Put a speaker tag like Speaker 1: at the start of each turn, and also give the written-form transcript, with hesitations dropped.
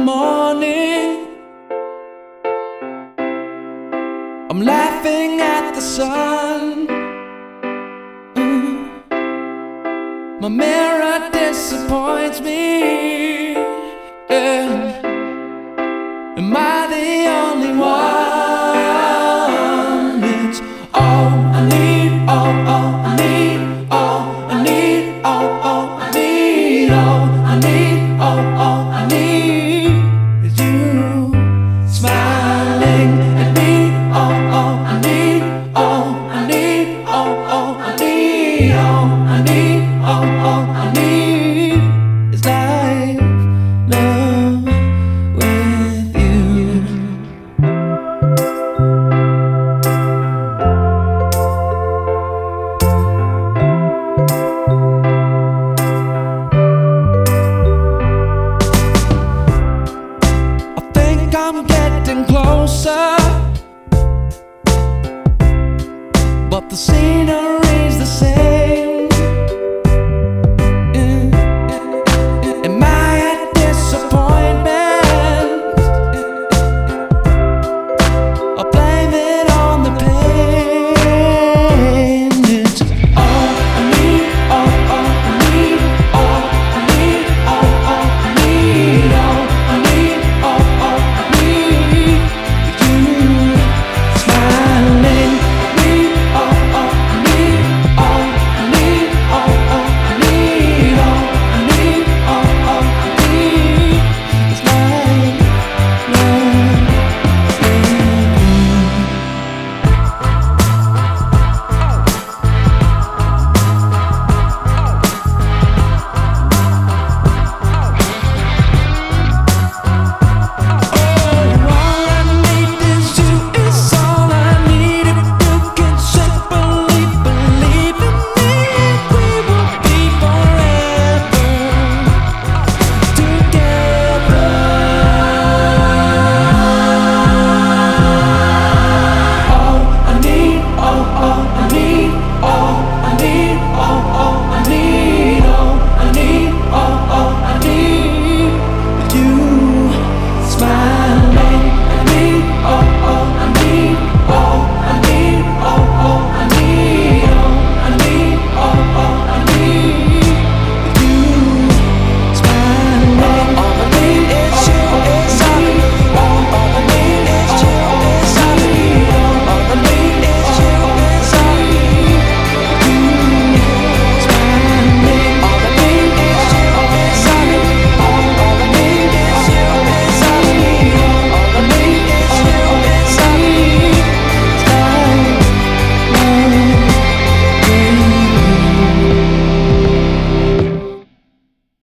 Speaker 1: morning, I'm laughing at the sun. My mirror disappoints me. Yeah. Am I the only one? It's all I need, all I need, all I need, all I need, all I need, all I need is you smiling at me. All I need, all I need, all I need, all I need, all I need is life, love with you. I think I'm getting closer, but the scenery's the same.